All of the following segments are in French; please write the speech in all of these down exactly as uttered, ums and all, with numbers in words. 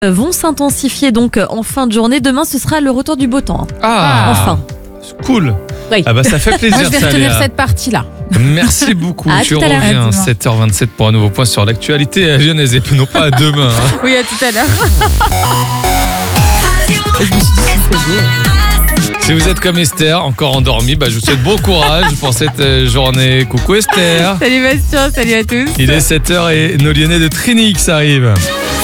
vont s'intensifier donc en fin de journée. Demain, ce sera le retour du beau temps. Ah, Enfin. Cool. Oui. Ah bah ça fait plaisir. Moi, je vais ça, retenir Léa. cette partie-là. Merci beaucoup. À Tu tout à l'heure. reviens À à demain. sept heures vingt-sept pour un nouveau point sur l'actualité lyonnaise et puis non pas à demain. hein. Oui, à tout à l'heure. Je me suis dit, c'est beau. Si vous êtes comme Esther, encore endormie, bah je vous souhaite bon courage pour cette euh, journée. Coucou Esther. Salut Bastien, salut à tous. Il est sept heures et nos Lyonnais de Trinix arrivent.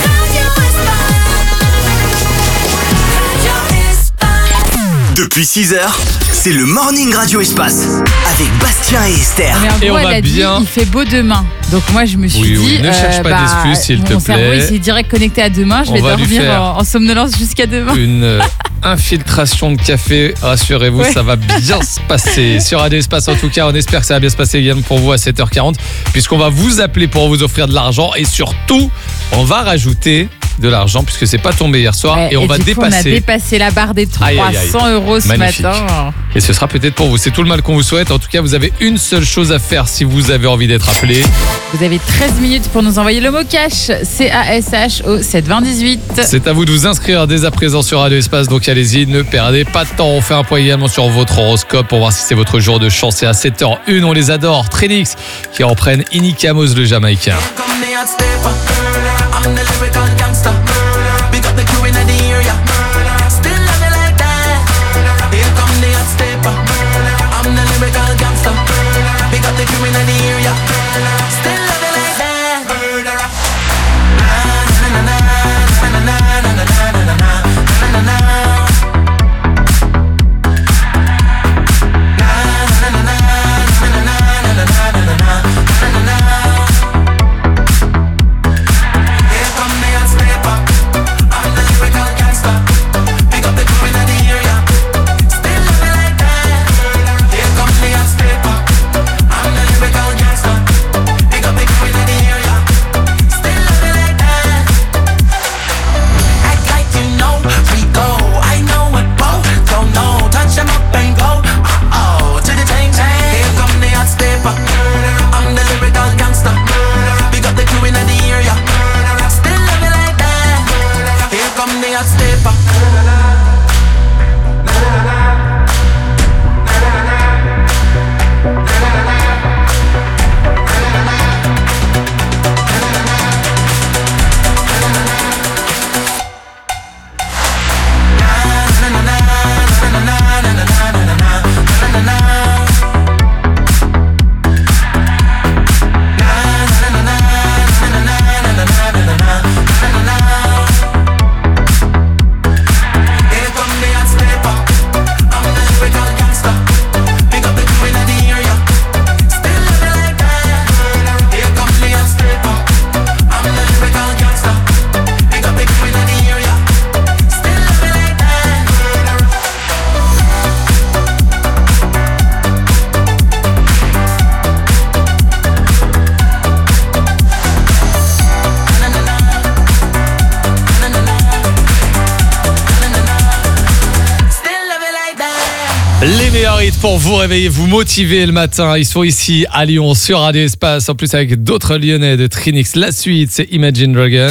Depuis six heures, c'est le Morning Radio Espace avec Bastien et Esther. Mais en Et gros, on elle va a dit, bien- il fait beau demain. Donc moi, je me suis Oui, dit, oui, ne cherche pas d'excuses, s'il te mon cerveau, plaît. il s'est direct connecté à demain. Je On vais va lui dormir faire en, en somnolence jusqu'à demain. Une euh, infiltration de café, rassurez-vous, Ouais. ça va bien se passer. Sur Radio Espace, en tout cas, on espère que ça va bien se passer également pour vous à sept heures quarante, puisqu'on va vous appeler pour vous offrir de l'argent et surtout, on va rajouter de l'argent puisque c'est pas tombé hier soir Ouais, et on va du coup, on a dépasser. dépassé la barre des Aïe, aïe, aïe. trois cents euros ce Magnifique. matin. Et ce sera peut-être pour vous. C'est tout le mal qu'on vous souhaite. En tout cas, vous avez une seule chose à faire si vous avez envie d'être appelé. Vous avez treize minutes pour nous envoyer le mot cash. C A S H au sept vingt dix-huit. C'est à vous de vous inscrire dès à présent sur Radio Espace. Donc allez-y, ne perdez pas de temps. On fait un point également sur votre horoscope pour voir si c'est votre jour de chance. Et à sept heures une, on les adore. Trinix qui reprennent Inikamos le Jamaïcain. Come the hot stepper. I'm the lyrical gangster. Big up the crew in the area. Still love it like that. Here come the hot stepper. I'm the lyrical gangster. Big up the crew in the area. Still love it like that. Murderer. Na na na na na na na na na na na na na. Les meilleurs hits pour vous réveiller, vous motiver le matin. Ils sont ici à Lyon sur Radio Espace. En plus avec d'autres Lyonnais de Trinix. La suite, c'est Imagine Dragons.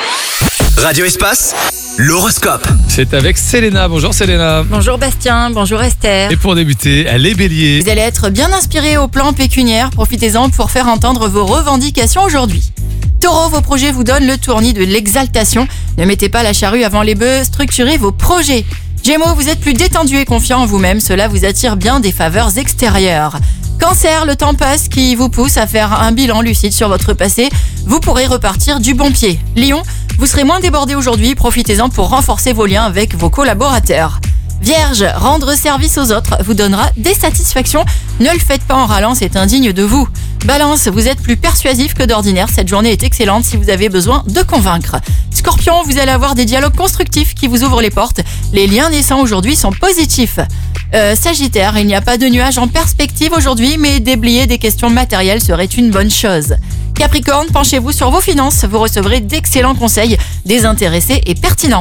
Radio Espace, l'horoscope. C'est avec Selena. Bonjour Selena. Bonjour Bastien, bonjour Esther. Et pour débuter, les béliers. Vous allez être bien inspiré au plan pécuniaire, profitez-en pour faire entendre vos revendications aujourd'hui. Taureau, vos projets vous donnent le tournis de l'exaltation. Ne mettez pas la charrue avant les bœufs, structurez vos projets. Gémeaux, vous êtes plus détendu et confiant en vous-même, cela vous attire bien des faveurs extérieures. Cancer, le temps passe qui vous pousse à faire un bilan lucide sur votre passé. Vous pourrez repartir du bon pied. Lion, vous serez moins débordé aujourd'hui, profitez-en pour renforcer vos liens avec vos collaborateurs. Vierge, rendre service aux autres vous donnera des satisfactions. Ne le faites pas en râlant, c'est indigne de vous. Balance, vous êtes plus persuasif que d'ordinaire. Cette journée est excellente si vous avez besoin de convaincre. Scorpion, vous allez avoir des dialogues constructifs qui vous ouvrent les portes. Les liens naissants aujourd'hui sont positifs. Euh, Sagittaire, il n'y a pas de nuages en perspective aujourd'hui, mais déblayer des questions matérielles serait une bonne chose. Capricorne, penchez-vous sur vos finances, vous recevrez d'excellents conseils désintéressés et pertinents.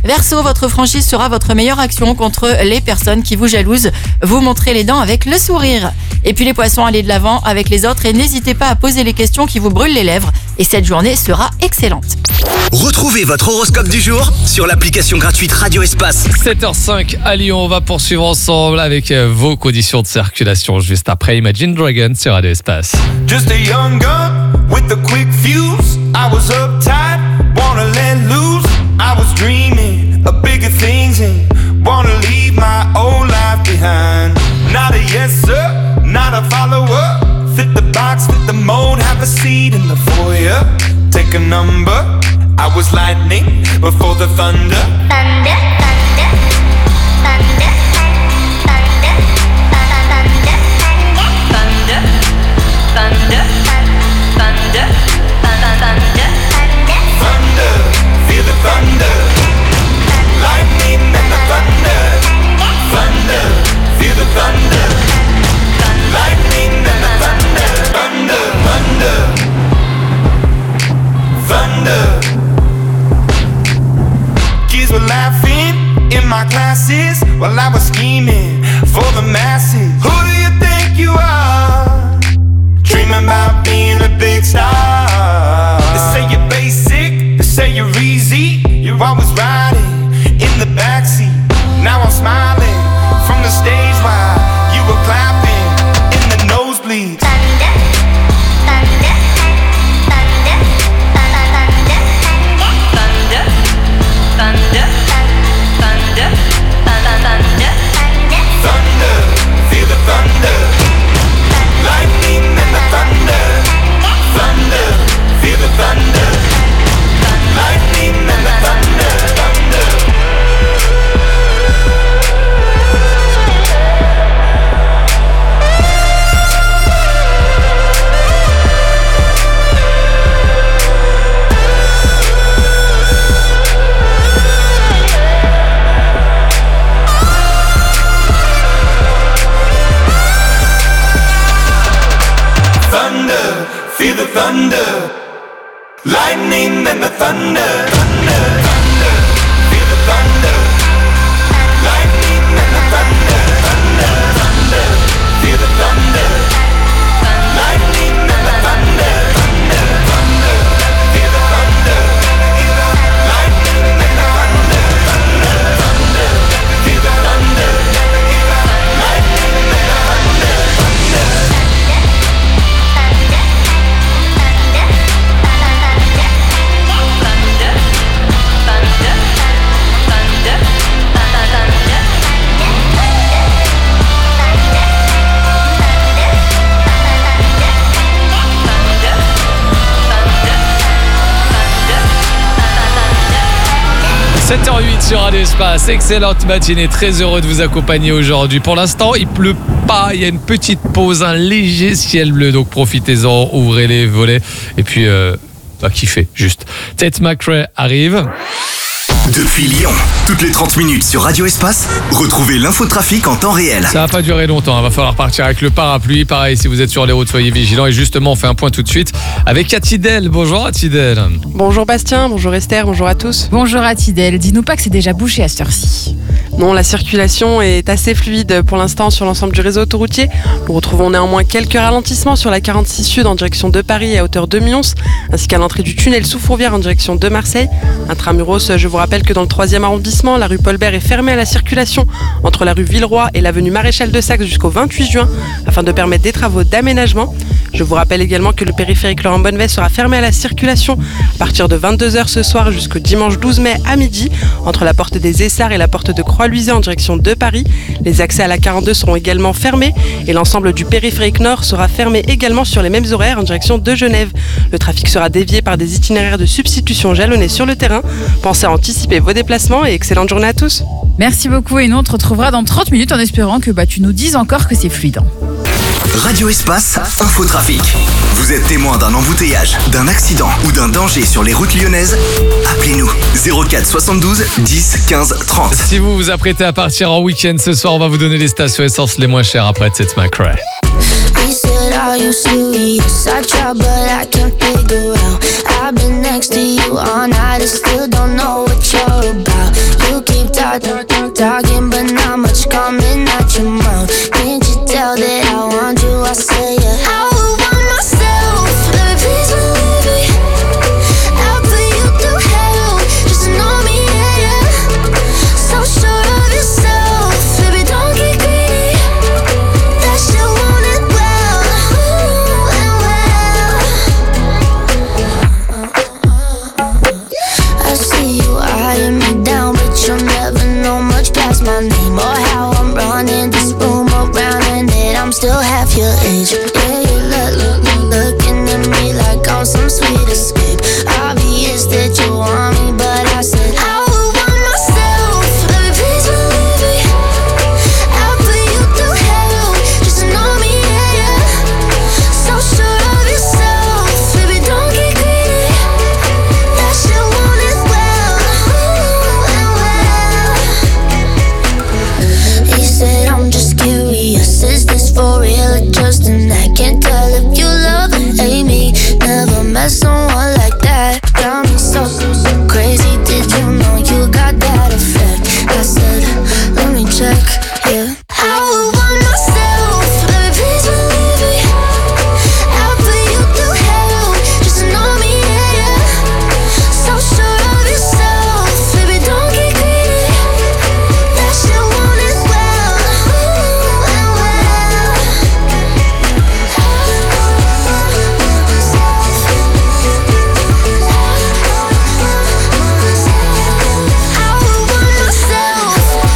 Verseau, votre franchise sera votre meilleure action contre les personnes qui vous jalousent. Vous montrez les dents avec le sourire. Et puis les poissons, allez de l'avant avec les autres et n'hésitez pas à poser les questions qui vous brûlent les lèvres. Et cette journée sera excellente. Retrouvez votre horoscope du jour sur l'application gratuite Radio Espace. sept heures cinq à Lyon, on va poursuivre ensemble avec euh, vos conditions de circulation juste après Imagine Dragons sur Radio Espace. Just a young gun with a quick fuse. I was uptight, wanna let loose. I was dreaming of bigger things and wanna leave my old life behind. Not a yes sir, not a follower. Fit the box, fit the mold, have a seat in the foyer. Take a number. I was lightning before the thunder. Thunder, thunder, thunder, thunder, thunder, thunder, thunder, thunder, thunder, thunder, feel the thunder. Lightning and the thunder. Thunder, feel the thunder. Lightning and the thunder. Thunder, thunder, thunder. Kids were laughing in my classes while I was scheming for the masses. Who do you think you are? Dreaming about being a big star. They say you're basic, they say you're easy. You're always riding in the backseat. Now I'm smiling from the stage while you were clapping in the nosebleeds. thunder, thunder, thunder, thunder, thunder, thunder, thunder, thunder, Thunder, feel the thunder. Lightning and the thunder. Thunder, feel the thunder. Lightning and the thunder. Thunder. Thunder, feel the thunder. Lightning and the thunder. Thunder, thunder, feel the thunder. Lightning and the thunder. Thunder, thunder, feel the thunder. Lightning and the thunder. Thunder, thunder, feel the thunder. Lightning and the thunder. Thunder, thunder, feel the thunder. Lightning and the thunder. sept heures huit sur Radio Espace, excellente matinée, très heureux de vous accompagner aujourd'hui. Pour l'instant, il pleut pas, il y a une petite pause, un léger ciel bleu, donc profitez-en, ouvrez les volets et puis euh, bah, kiffez juste. Tate McRae arrive. Depuis Lyon, toutes les trente minutes sur Radio Espace, retrouvez l'infotrafic en temps réel. Ça va pas durer longtemps, il va falloir partir avec le parapluie. Pareil, si vous êtes sur les routes, soyez vigilants. Et justement, on fait un point tout de suite avec Atidel. Bonjour Atidel. Bonjour Bastien, bonjour Esther, bonjour à tous. Bonjour Atidel, dis-nous pas que c'est déjà bouché à cette heure-ci. Non, la circulation est assez fluide pour l'instant sur l'ensemble du réseau autoroutier. Nous retrouvons néanmoins quelques ralentissements sur la quarante-six Sud en direction de Paris à hauteur de Mions, ainsi qu'à l'entrée du tunnel sous Fourvière en direction de Marseille. Intramuros, je vous rappelle que dans le troisième arrondissement, la rue Paul-Bert est fermée à la circulation entre la rue Villeroy et l'avenue Maréchal de Saxe jusqu'au vingt-huit juin afin de permettre des travaux d'aménagement. Je vous rappelle également que le périphérique Laurent Bonnevet sera fermé à la circulation à partir de vingt-deux heures ce soir jusqu'au dimanche douze mai à midi entre la porte des Essarts et la porte de Croix-Luisée en direction de Paris. Les accès à la quarante-deux seront également fermés et l'ensemble du périphérique Nord sera fermé également sur les mêmes horaires en direction de Genève. Le trafic sera dévié par des itinéraires de substitution jalonnés sur le terrain. Pensez à anticiper vos déplacements et excellente journée à tous. Merci beaucoup et nous on te retrouvera dans trente minutes en espérant que bah, tu nous dises encore que c'est fluide. Radio Espace, infotrafic. Vous êtes témoin d'un embouteillage, d'un accident ou d'un danger sur les routes lyonnaises? Appelez-nous zéro quatre soixante-douze dix quinze trente. Si vous vous apprêtez à partir en week-end ce soir, on va vous donner les stations essence les moins chères après Tate McRae. He said, are you serious? I try but I can't figure out. I've been next to you all night and still don't know what you're about. talk, talking, but not much coming out your mouth. Can't you tell that I want you? I say yeah. I would want myself, baby, please believe me. I'll put you through hell, just to know me, yeah, yeah. So sure of yourself, baby, don't get greedy. That shit want it well, ooh, and well. I see you eyeing me down, but you'll never know much past my name or how I'm running this room around, and that I'm still half your age. Yeah, you look, look, look, looking at me like I'm some sweet escape. Obvious that you want me, but I said I would want myself, baby, please believe me. I'll put you through hell, just to know me, yeah, yeah. So sure of yourself, baby, don't get greedy. That shit want it well, ooh, and well. He said I'm just curious, is this for real or just an act? Can't tell if you love or hate me. Never met someone like that. Got me so, so, so crazy. Did you know you got that effect? I said, let me check, yeah. I would want myself, baby, please believe me. I'll put you through hell, just to know me, yeah, yeah. So sure of yourself, baby, don't get greedy. That shit want it well, ooh, and well. I would want myself.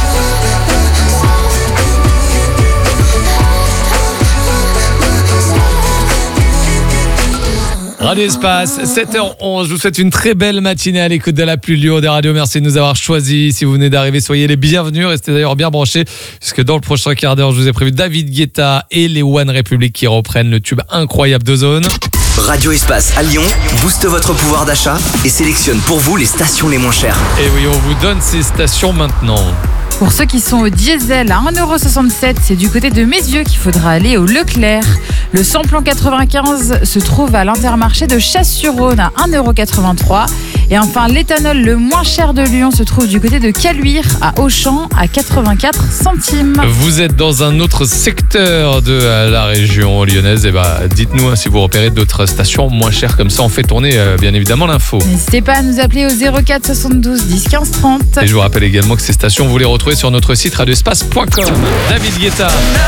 Radio Espace, sept heures onze. Je vous souhaite une très belle matinée à l'écoute de la plus Lyon des radios. Merci de nous avoir choisis. Si vous venez d'arriver, soyez les bienvenus. Restez d'ailleurs bien branchés, puisque dans le prochain quart d'heure, je vous ai prévu David Guetta et les One Republic qui reprennent le tube incroyable d'Ozone. Radio Espace à Lyon booste votre pouvoir d'achat et sélectionne pour vous les stations les moins chères. Et oui, on vous donne ces stations maintenant. Pour ceux qui sont au diesel à un euro soixante-sept, c'est du côté de Mézieux qu'il faudra aller au Leclerc. Le samplon quatre-vingt-quinze se trouve à l'Intermarché de Chasse-sur-Rhône à un euro quatre-vingt-trois. Et enfin, l'éthanol le moins cher de Lyon se trouve du côté de Caluire à Auchan à quatre-vingt-quatre centimes. Vous êtes dans un autre secteur de euh, la région lyonnaise. Et bah, dites-nous hein, si vous repérez d'autres stations moins chères comme ça. On fait tourner euh, bien évidemment l'info. N'hésitez pas à nous appeler au zéro quatre soixante-douze dix quinze trente. Et je vous rappelle également que ces stations, vous les retrouvez sur notre site radioespace point com. David Guetta.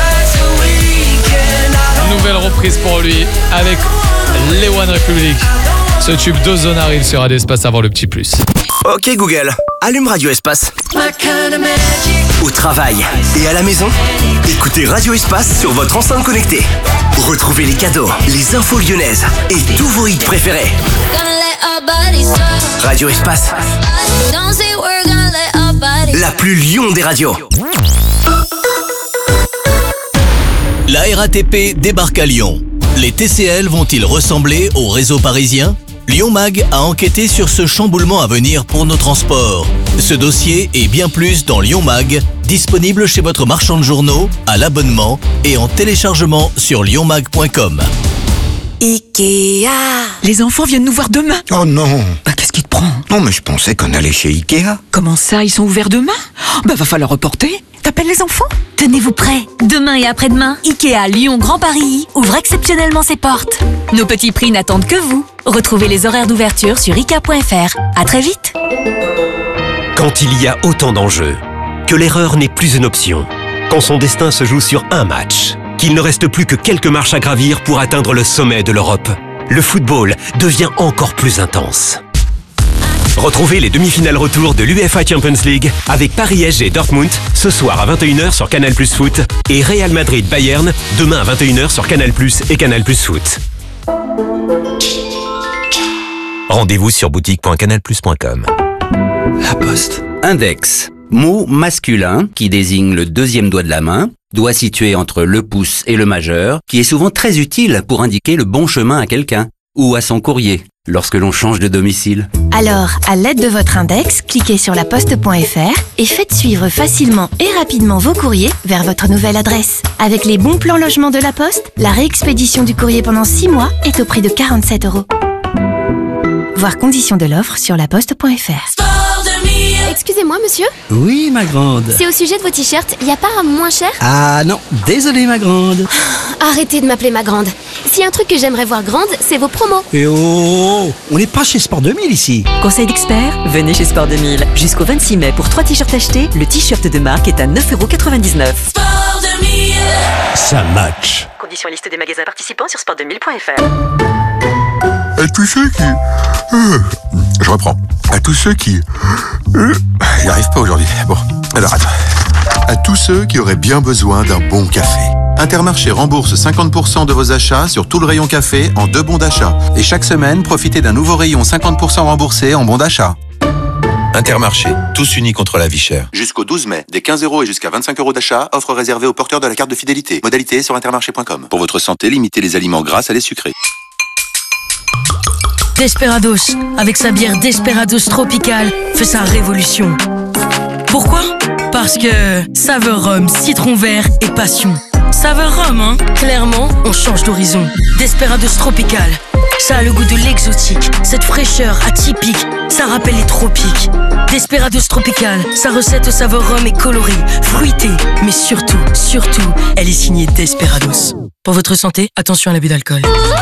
Nouvelle reprise pour lui avec les One Republic. Ce tube d'Ozone arrive sur Radio Espace avant le petit plus. Ok Google, allume Radio Espace. Au travail et à la maison, écoutez Radio Espace sur votre enceinte connectée. Retrouvez les cadeaux, les infos lyonnaises et tous vos hits préférés. Radio Espace, la plus Lyon des radios. La R A T P débarque à Lyon. Les T C L vont-ils ressembler au réseau parisien ? Lyon Mag a enquêté sur ce chamboulement à venir pour nos transports. Ce dossier et bien plus dans Lyon Mag, disponible chez votre marchand de journaux, à l'abonnement et en téléchargement sur lyon mag point com. Ikea. Les enfants viennent nous voir demain. Oh non. Bah qu'est-ce qui te prend? Non mais je pensais qu'on allait chez Ikea. Comment ça, ils sont ouverts demain? Bah va falloir reporter. T'appelles les enfants? Tenez-vous prêts. Demain et après-demain, Ikea Lyon Grand Paris ouvre exceptionnellement ses portes. Nos petits prix n'attendent que vous. Retrouvez les horaires d'ouverture sur ikea point f r. À très vite. Quand il y a autant d'enjeux, que l'erreur n'est plus une option, quand son destin se joue sur un match, qu'il ne reste plus que quelques marches à gravir pour atteindre le sommet de l'Europe, le football devient encore plus intense. Retrouvez les demi-finales retour de l'UEFA Champions League avec Paris S G Dortmund ce soir à vingt et une heures sur Canal Plus Foot et Real Madrid Bayern demain à vingt et une heures sur Canal Plus et Canal Plus Foot. Rendez-vous sur boutique point canal plus point com. La Poste. Index. Mot masculin qui désigne le deuxième doigt de la main, doigt situé entre le pouce et le majeur, qui est souvent très utile pour indiquer le bon chemin à quelqu'un ou à son courrier lorsque l'on change de domicile. Alors, à l'aide de votre index, cliquez sur laposte point f r et faites suivre facilement et rapidement vos courriers vers votre nouvelle adresse. Avec les bons plans logement de la Poste, la réexpédition du courrier pendant six mois est au prix de quarante-sept euros. Voir conditions de l'offre sur laposte point f r. Excusez-moi. moi, monsieur? Oui, ma grande. C'est au sujet de vos t-shirts, y a pas un moins cher? Ah non, désolé, ma grande. Arrêtez de m'appeler ma grande. S'il y a un truc que j'aimerais voir grande, c'est vos promos. Et oh, on n'est pas chez Sport deux mille ici. Conseil d'expert, venez chez Sport deux mille. Jusqu'au vingt-six mai, pour trois t-shirts achetés, le t-shirt de marque est à neuf euros quatre-vingt-dix-neuf. Sport deux mille. Ça match. Conditions et liste des magasins participants sur sport deux mille point f r. À tous ceux qui... Euh, je reprends. À tous ceux qui... Euh, J'y arrive pas aujourd'hui. Bon, alors attends. À tous ceux qui auraient bien besoin d'un bon café. Intermarché rembourse cinquante pour cent de vos achats sur tout le rayon café en deux bons d'achat. Et chaque semaine, profitez d'un nouveau rayon cinquante pour cent remboursé en bons d'achat. Intermarché, tous unis contre la vie chère. Jusqu'au douze mai, des quinze euros et jusqu'à vingt-cinq euros d'achat, offre réservée aux porteurs de la carte de fidélité. Modalité sur intermarché point com. Pour votre santé, limitez les aliments gras à les sucrés. Desperados, avec sa bière Desperados Tropical, fait sa révolution. Pourquoi? Parce que saveur rhum, citron vert et passion. Saveur rhum, hein? Clairement, on change d'horizon. Desperados Tropical, ça a le goût de l'exotique, cette fraîcheur atypique, ça rappelle les tropiques. Desperados Tropical, sa recette saveur rhum est colorée, fruitée, mais surtout, surtout, elle est signée Desperados. Pour votre santé, attention à l'abus d'alcool.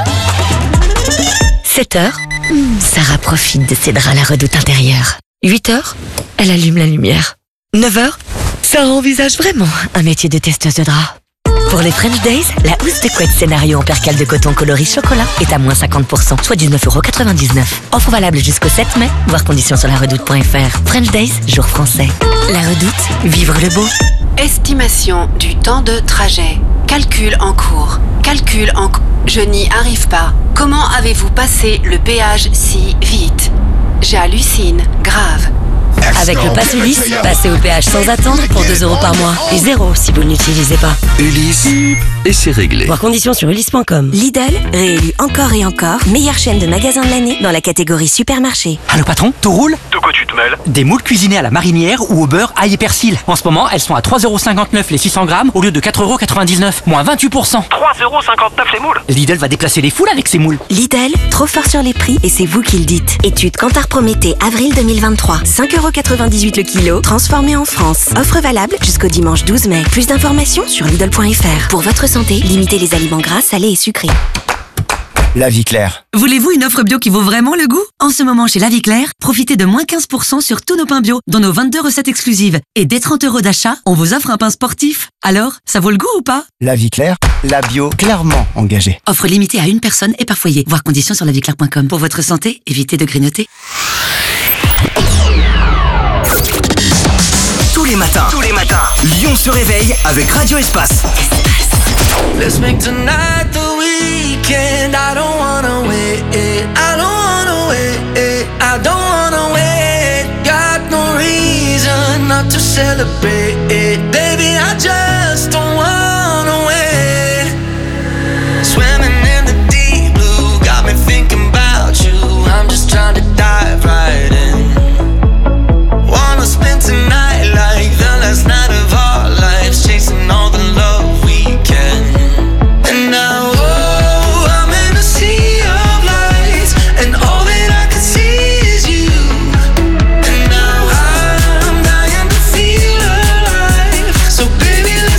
sept heures, Sarah profite de ses draps à la redoute intérieure. huit heures, elle allume la lumière. neuf heures, Sarah envisage vraiment un métier de testeuse de draps. Pour les French Days, la housse de couette scénario en percale de coton coloris chocolat est à moins cinquante pour cent, soit dix-neuf euros quatre-vingt-dix-neuf. Offre valable jusqu'au sept mai, voir conditions sur la redoute point f r. French Days, jour français. La redoute, vivre le beau. Estimation du temps de trajet. Calcul en cours. Calcul en cours. Je n'y arrive pas. Comment avez-vous passé le péage si vite? J'hallucine. Grave. Avec le pass Ulysse, passez au péage sans attendre pour deux euros par mois. Et zéro si vous ne l'utilisez pas. Ulysse, et c'est réglé. Voir conditions sur ulysse point com. Lidl, réélu encore et encore, meilleure chaîne de magasins de l'année dans la catégorie supermarché. Allô patron, tout roule? De quoi tu te mêles? Des moules cuisinés à la marinière ou au beurre, ail et persil. En ce moment, elles sont à trois euros cinquante-neuf les six cents grammes au lieu de quatre euros quatre-vingt-dix-neuf, moins vingt-huit pour cent. trois euros cinquante-neuf les moules? Lidl va déplacer les foules avec ses moules. Lidl, trop fort sur les prix et c'est vous qui le dites. Étude Kantar Prométhée, avril deux mille vingt-trois. cinq euros quatre-vingt-dix-huit le kilo, transformé en France. Offre valable jusqu'au dimanche douze mai. Plus d'informations sur Lidl point f r. Pour votre santé, limitez les aliments gras, salés et sucrés. La Vie Claire. Voulez-vous une offre bio qui vaut vraiment le goût? En ce moment, chez La Vie Claire, profitez de moins quinze pour cent sur tous nos pains bio, dont nos vingt-deux recettes exclusives. Et dès trente euros d'achat, on vous offre un pain sportif. Alors, ça vaut le goût ou pas? La Vie Claire, la bio clairement engagée. Offre limitée à une personne et par foyer. Voir conditions sur la vie claire point com. Pour votre santé, évitez de grignoter. Tous les matins, tous les matins, Lyon se réveille avec Radio Espace. Let's make tonight the weekend. I don't wanna wait. I don't wanna wait. I don't wanna wait. Got no reason not to celebrate. Baby, I just don't wanna wait. Swimming in the deep blue got me thinking about you. I'm just trying to dive right in. Wanna spend tonight like the last night of our lives, chasing all the love we can. And now, oh, I'm in a sea of lights, and all that I can see is you. And now I'm dying to feel alive. So baby,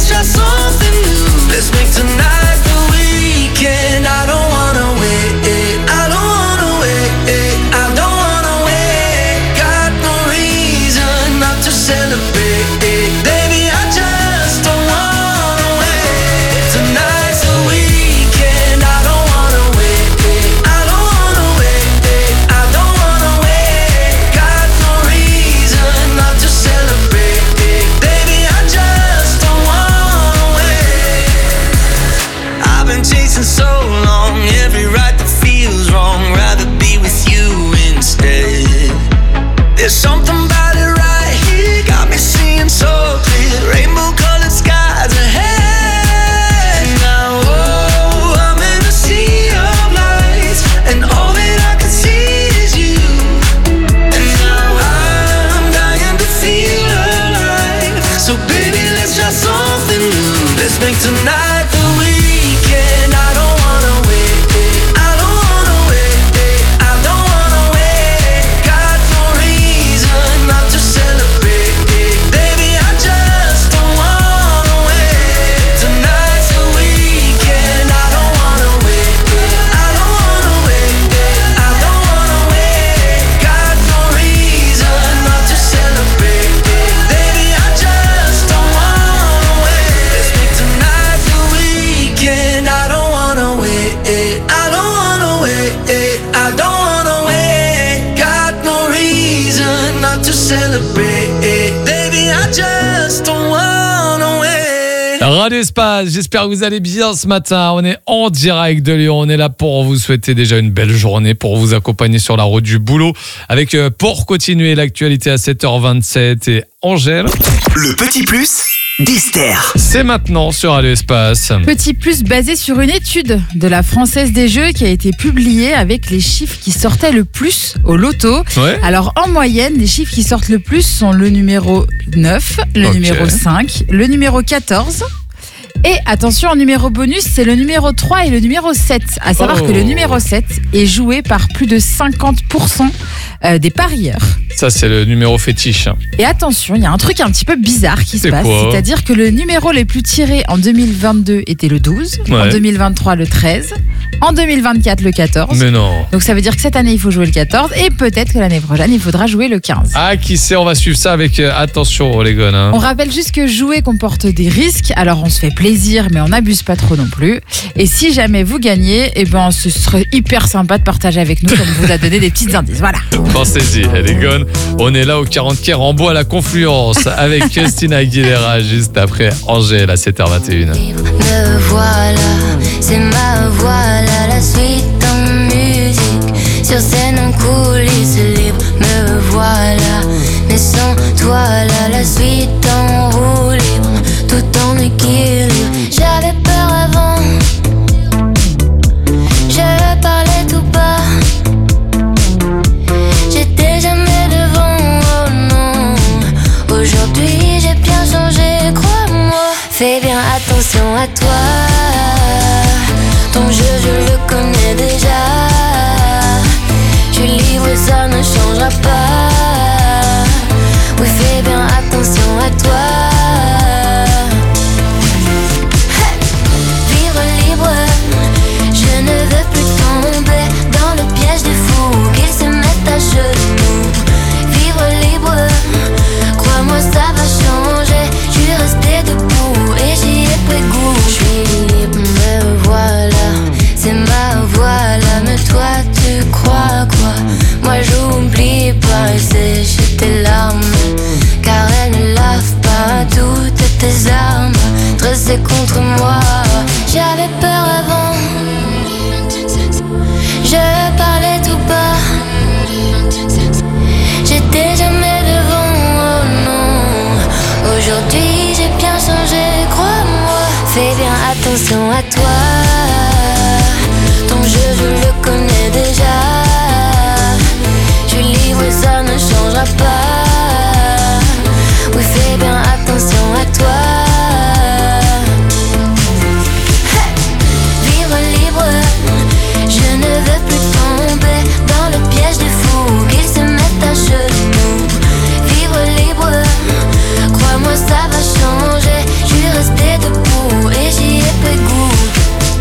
celebrate. Baby, I just don't wanna wait. Radio Espace, j'espère que vous allez bien ce matin. On est en direct de Lyon. On est là pour vous souhaiter déjà une belle journée, pour vous accompagner sur la route du boulot. Avec, euh, pour continuer l'actualité à sept heures vingt-sept et Angèle. Le petit plus d'Esther. C'est maintenant sur Radio Espace. Petit plus basé sur une étude de la Française des Jeux qui a été publiée avec les chiffres qui sortaient le plus au loto. Ouais. Alors en moyenne, les chiffres qui sortent le plus sont le numéro neuf, le Ok. numéro cinq, le numéro quatorze. Et attention, en numéro bonus, c'est le numéro trois et le numéro sept. À savoir Oh. que le numéro sept est joué par plus de cinquante pour cent euh, des parieurs. Ça, c'est le numéro fétiche. Et attention, il y a un truc un petit peu bizarre qui se C'est passe. quoi ? C'est-à-dire que le numéro les plus tirés en deux mille vingt-deux était le douze, en Ouais. deux mille vingt-trois le treize, en deux mille vingt-quatre le quatorze. Mais non. Donc ça veut dire que cette année, il faut jouer le quatorze et peut-être que l'année prochaine, il faudra jouer le quinze. Ah, qui sait, on va suivre ça avec euh, attention, les gars. Hein. On rappelle juste que jouer comporte des risques, alors on se fait plaisir, mais on n'abuse pas trop non plus. Et si jamais vous gagnez, eh ben, ce serait hyper sympa de partager avec nous, comme on vous a donné des petits indices. Voilà. Pensez-y, les gars. On est là au quarante quai Rambo à la Confluence avec Christina Aguilera juste après Angèle à sept heures vingt et une. Me voilà, c'est ma voix là, la suite en musique. Sur scène en coulisses libre, me voilà. Mais sans toi là, la suite en roue libre, tout en équilibre. J'avais peur avant, je parlais tout bas. J'étais jamais devant, oh non. Aujourd'hui j'ai bien changé, crois-moi. Fais bien attention à toi. Ton jeu je le connais déjà. Je suis libre et ça ne changera pas. Oui, fais bien attention à toi. Hey! Vivre libre, je ne veux plus tomber dans le piège des fous qu'ils se mettent à genoux. Vivre libre, crois-moi ça va changer. Je suis restée debout et j'y ai pris goût. Je suis libre, me voilà, c'est ma voix là. Mais toi tu crois quoi? Moi j'oublie pas et sécher tes larmes, car elles ne lavent pas toutes tes armes dressées contre moi. J'avais peur avant, je parlais tout bas. J'étais jamais devant, oh non. Aujourd'hui j'ai bien changé, crois-moi. Fais bien attention à toi. Ton jeu je le connais déjà. Je suis libre et ça ne changera pas. Oui, fais bien attention à toi. Hey! Vivre libre, je ne veux plus tomber dans le piège des fous qu'ils se mettent à genoux. Vivre libre, crois-moi ça va changer. Je suis restée debout et j'y ai pris goût.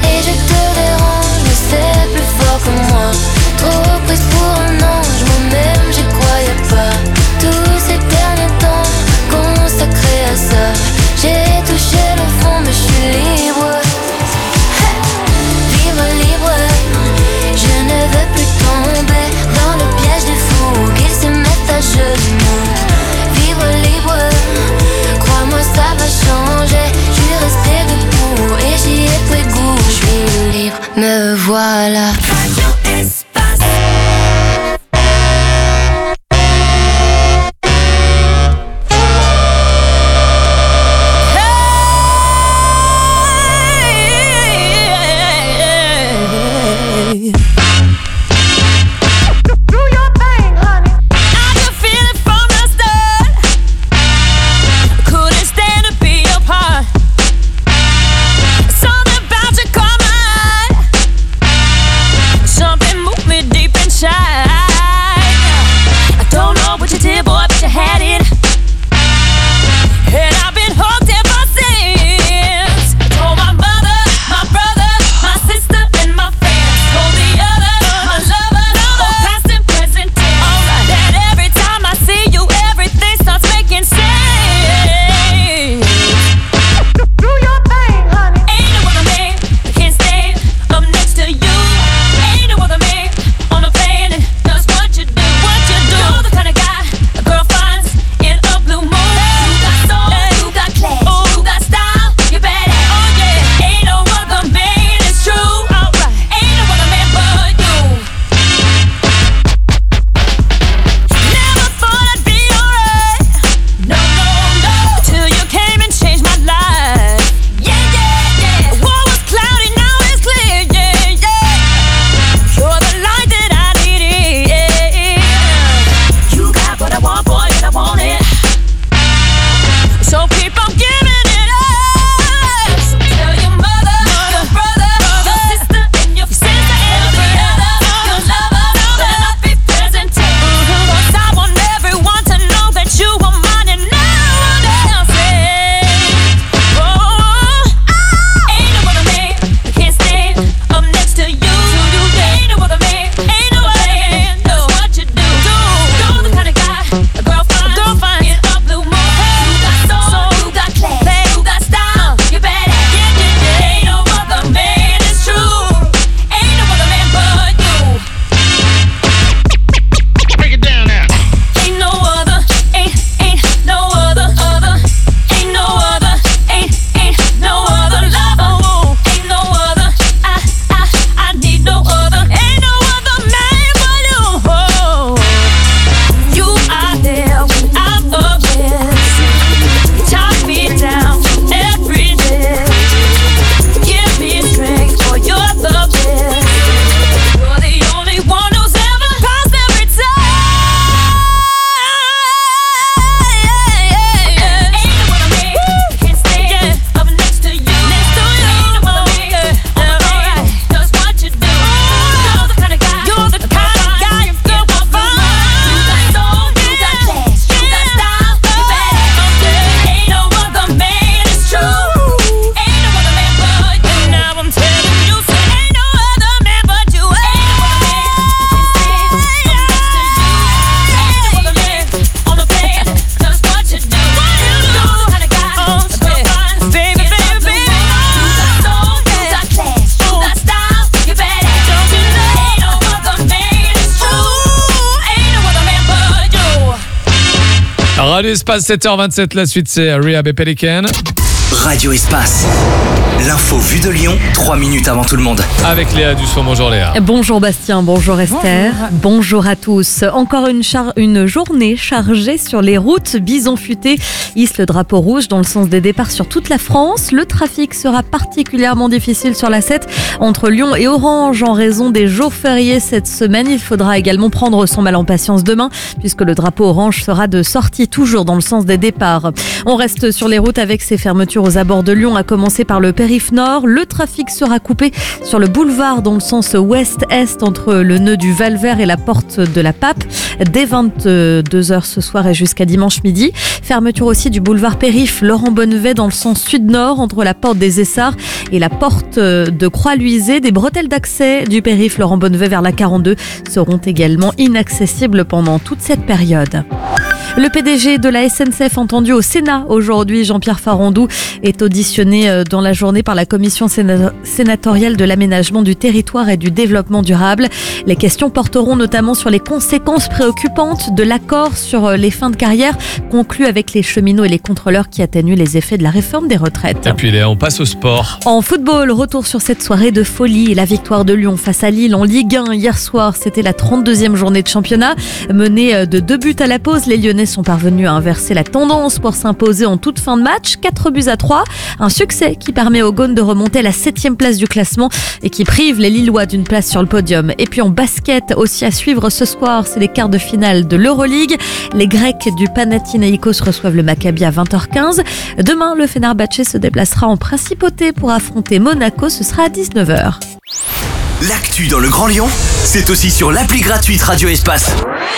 Radio Espace, sept heures vingt-sept, la suite c'est Rehab et Pelican. Radio Espace. L'info vue de Lyon, trois minutes avant tout le monde. Avec Léa Dussault. Bonjour Léa. Bonjour Bastien, bonjour Esther. Bonjour, bonjour à tous. Encore une, char- une journée chargée sur les routes. Bison futé hisse le drapeau rouge dans le sens des départs sur toute la France. Le trafic sera particulièrement difficile sur la sept entre Lyon et Orange en raison des jours fériés cette semaine. Il faudra également prendre son mal en patience demain puisque le drapeau orange sera de sortie toujours dans le sens des départs. On reste sur les routes avec ces fermetures aux abords de Lyon, à commencer par le périph' nord. Le trafic sera coupé sur le boulevard dans le sens ouest-est entre le nœud du Val-Vert et la porte de la Pape dès vingt-deux heures ce soir et jusqu'à dimanche midi. Fermeture aussi du boulevard périph' Laurent Bonnevet dans le sens sud-nord entre la porte des Essarts et la porte de Croix-Luisée. Des bretelles d'accès du périph' Laurent Bonnevet vers la quarante-deux seront également inaccessibles pendant toute cette période. Le P D G de la S N C F entendu au Sénat aujourd'hui, Jean-Pierre Farandou, est auditionné dans la journée par la commission sénatoriale de l'aménagement du territoire et du développement durable. Les questions porteront notamment sur les conséquences préoccupantes de l'accord sur les fins de carrière conclu avec les cheminots et les contrôleurs qui atténuent les effets de la réforme des retraites. Et puis Léa, on passe au sport. En football, retour sur cette soirée de folie. La victoire de Lyon face à Lille en Ligue un hier soir, c'était la trente-deuxième journée de championnat. Menée de deux buts à la pause, les Lyonnais sont parvenus à inverser la tendance pour s'imposer en toute fin de match, quatre buts à trois. Un succès qui permet aux Gaunes de remonter à la septième place du classement et qui prive les Lillois d'une place sur le podium. Et puis en basket, aussi à suivre ce soir, c'est les quarts de finale de l'Euroleague. Les Grecs du Panathinaïkos reçoivent le Maccabi à vingt heures quinze. Demain, le Fenerbahçe se déplacera en Principauté pour affronter Monaco, ce sera à dix-neuf heures. L'actu dans le Grand Lyon, c'est aussi sur l'appli gratuite Radio Espace.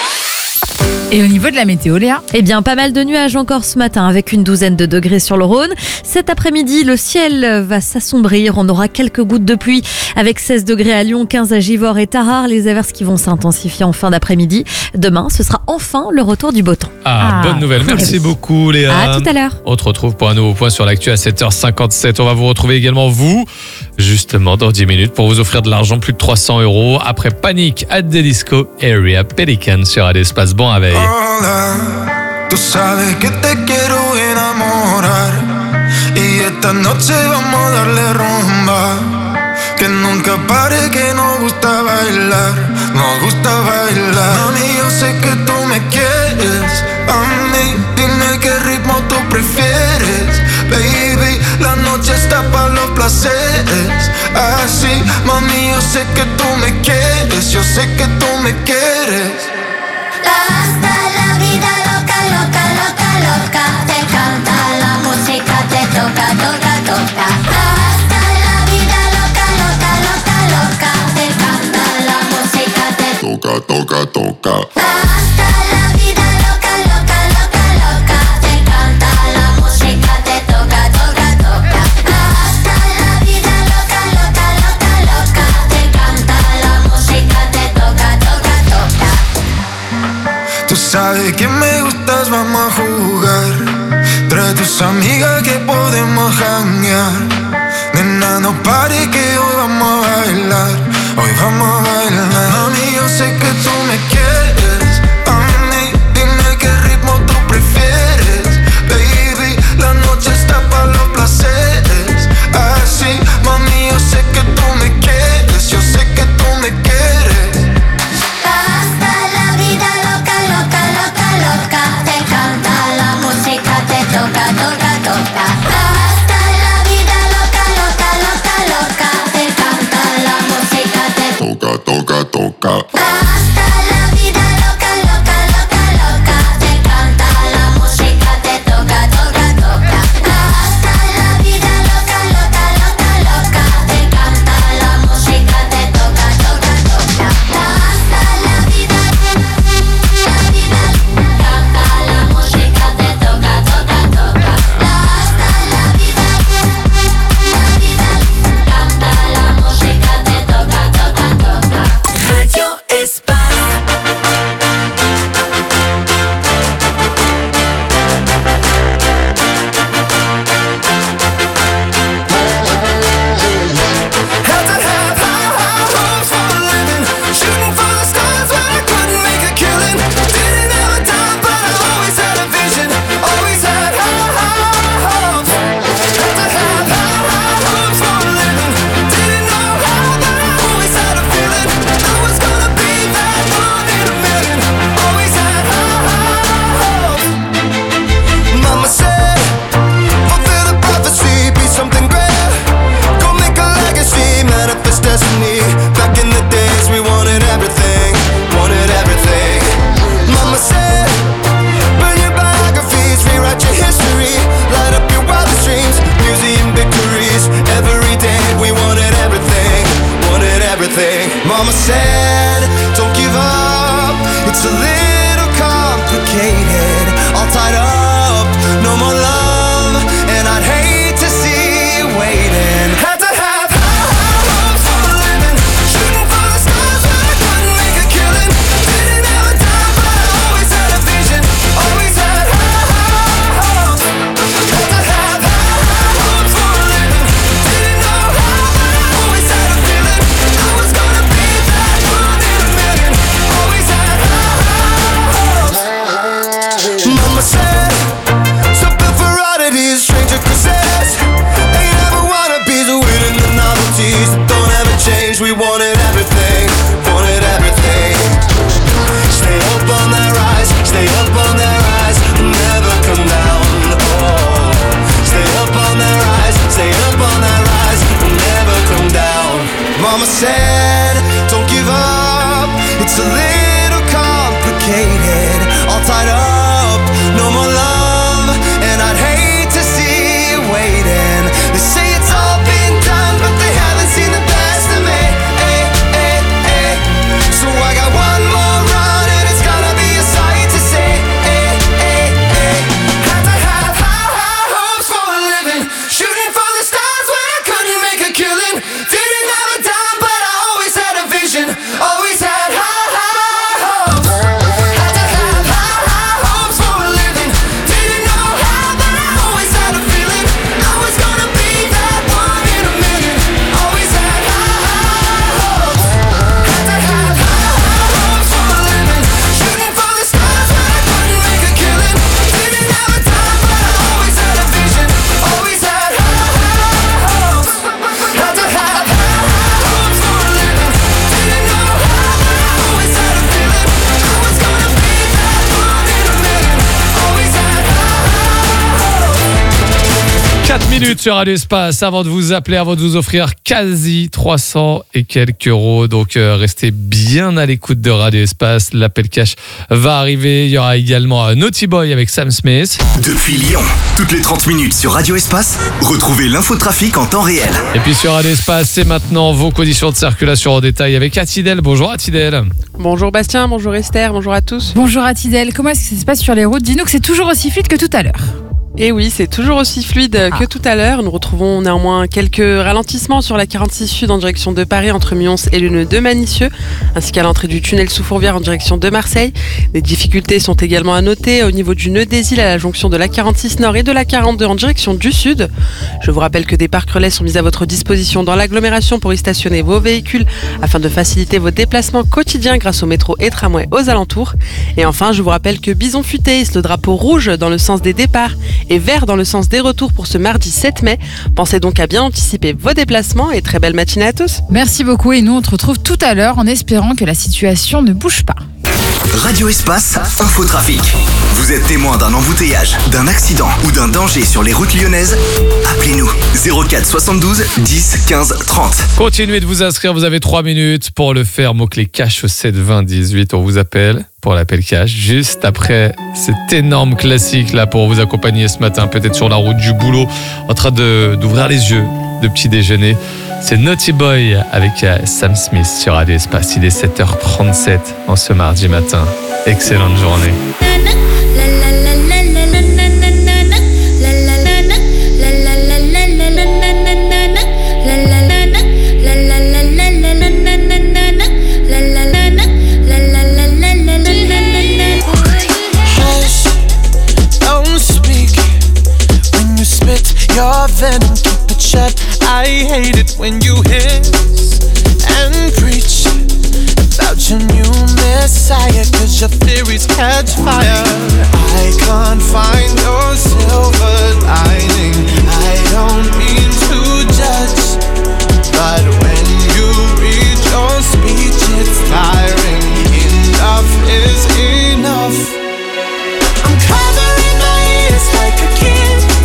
Et au niveau de la météo, Léa ? Eh bien, pas mal de nuages encore ce matin avec une douzaine de degrés sur le Rhône. Cet après-midi, le ciel va s'assombrir. On aura quelques gouttes de pluie avec seize degrés à Lyon, quinze à Givors et Tarare. Les averses qui vont s'intensifier en fin d'après-midi. Demain, ce sera enfin le retour du beau temps. Ah, ah bonne nouvelle. Merci beaucoup, Léa. À tout à l'heure. On te retrouve pour un nouveau point sur l'actu à sept heures cinquante-sept. On va vous retrouver également, vous, justement, dans dix minutes pour vous offrir de l'argent, plus de trois cents euros. Après Panic at the Disco, Area Pelican sur Radio Espace. Bon réveil. Hola, tú sabes que te quiero enamorar y esta noche vamos a darle rumba, que nunca pare, que nos gusta bailar, nos gusta bailar. Mami, yo sé que tú me quieres, a mí dime qué ritmo tú prefieres, baby, la noche está para los placeres, así, mami, yo sé que tú me quieres, yo sé que tú me quieres. Hasta la vida loca, loca, loca, loca. Te canta la música, te toca, toca, toca. Hasta la vida loca, loca, loca, loca. Te canta la música, te toca, toca, toca. Hasta la vida loca, loca, loca, loca. Te canta la música, te toca, toca, toca. Hasta la vida loca, loca, loca, loca. Te canta la música, te toca, toca, toca. Tú sabes que me gustas, vamos a jugar. Trae tus amigas que podemos janguear. Nena, no pare que hoy vamos a bailar. Hoy vamos a bailar. Mami, yo sé que tú me quieres. A mí, dime qué ritmo tú prefieres. Baby, la noche está para los placeres. Así, mami, yo sé que tú me quieres. Yo sé que tú me quieres. Hasta la vida loca, loca, loca, loca. Te canta la música, te toca, toca, toca. Hasta la vida loca, loca, loca, loca. Te canta la música, te toca, toca, toca. quatre minutes sur Radio Espace avant de vous appeler, avant de vous offrir quasi trois cents et quelques euros. Donc euh, restez bien à l'écoute de Radio Espace. L'appel cash va arriver. Il y aura également un Naughty Boy avec Sam Smith. Depuis Lyon, toutes les trente minutes sur Radio Espace, retrouvez l'infotrafic en temps réel. Et puis sur Radio Espace, c'est maintenant vos conditions de circulation en détail avec Atidel. Bonjour Atidel. Bonjour Bastien, bonjour Esther, bonjour à tous. Bonjour Atidel, comment est-ce que ça se passe sur les routes? Dis-nous que c'est toujours aussi fluide que tout à l'heure. Et oui, c'est toujours aussi fluide ah. que tout à l'heure. Nous retrouvons néanmoins quelques ralentissements sur la quarante-six Sud en direction de Paris entre Mions et le nœud de Manicieux, ainsi qu'à l'entrée du tunnel sous Fourvière en direction de Marseille. Des difficultés sont également à noter au niveau du nœud des îles à la jonction de la quarante-six Nord et de la quarante-deux en direction du Sud. Je vous rappelle que des parcs relais sont mis à votre disposition dans l'agglomération pour y stationner vos véhicules afin de faciliter vos déplacements quotidiens grâce au métro et tramway aux alentours. Et enfin, je vous rappelle que Bison Futé hisse le drapeau rouge dans le sens des départs et vert dans le sens des retours pour ce mardi sept mai. Pensez donc à bien anticiper vos déplacements et très belle matinée à tous. Merci beaucoup et nous on te retrouve tout à l'heure en espérant que la situation ne bouge pas. Radio Espace, infotrafic. Vous êtes témoin d'un embouteillage, d'un accident ou d'un danger sur les routes lyonnaises? Appelez-nous zéro quatre soixante-douze dix quinze trente. Continuez de vous inscrire, vous avez trois minutes pour le faire. Mot-clé cash sept vingt dix-huit, on vous appelle pour l'appel cash. Juste après cet énorme classique là pour vous accompagner ce matin, peut-être sur la route du boulot, en train de, d'ouvrir les yeux de petit déjeuner. C'est Naughty Boy avec Sam Smith sur Radio Espace. Il est sept heures trente-sept en ce mardi matin. Excellente journée. Your venom, keep it shut. I hate it when you hiss and preach about your new messiah, cause your theories catch fire. I can't find your silver lining. I don't mean to judge, but when you read your speech it's tiring. Enough is enough. I'm covering my ears like a kid.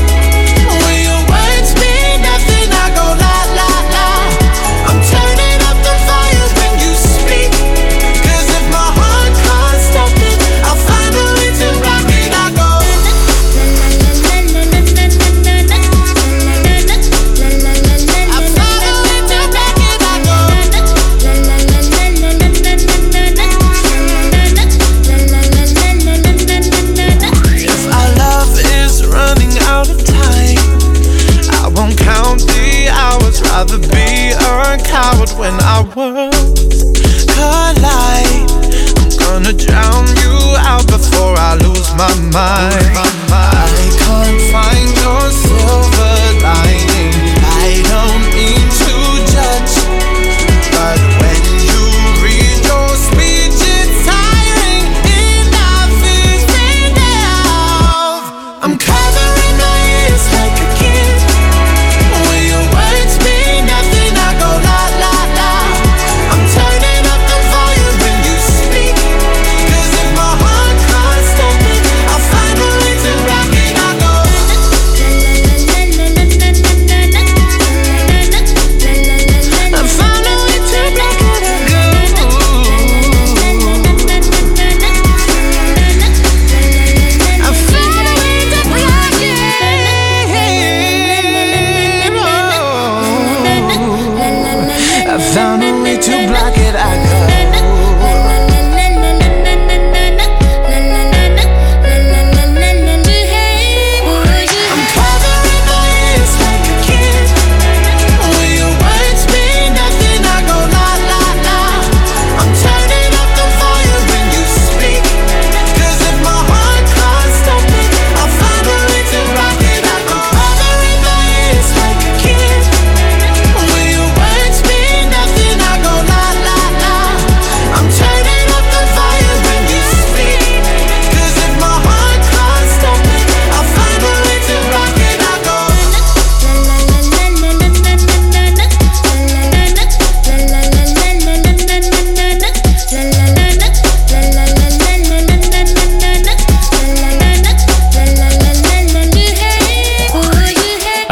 Rather be a coward when our worlds collide. I'm gonna drown you out before I lose my mind. I can't find your silver lining. I don't mean to judge, but when you read your speech it's tiring. Enough is enough. I'm covering my ears like a kid. When your words mean nothing, I go la la la. I'm turning up the volume when you speak, cause if my heart can't stop it, I'll find a way to rock it. I go I found a way to rock it. I go I found a way to rock it.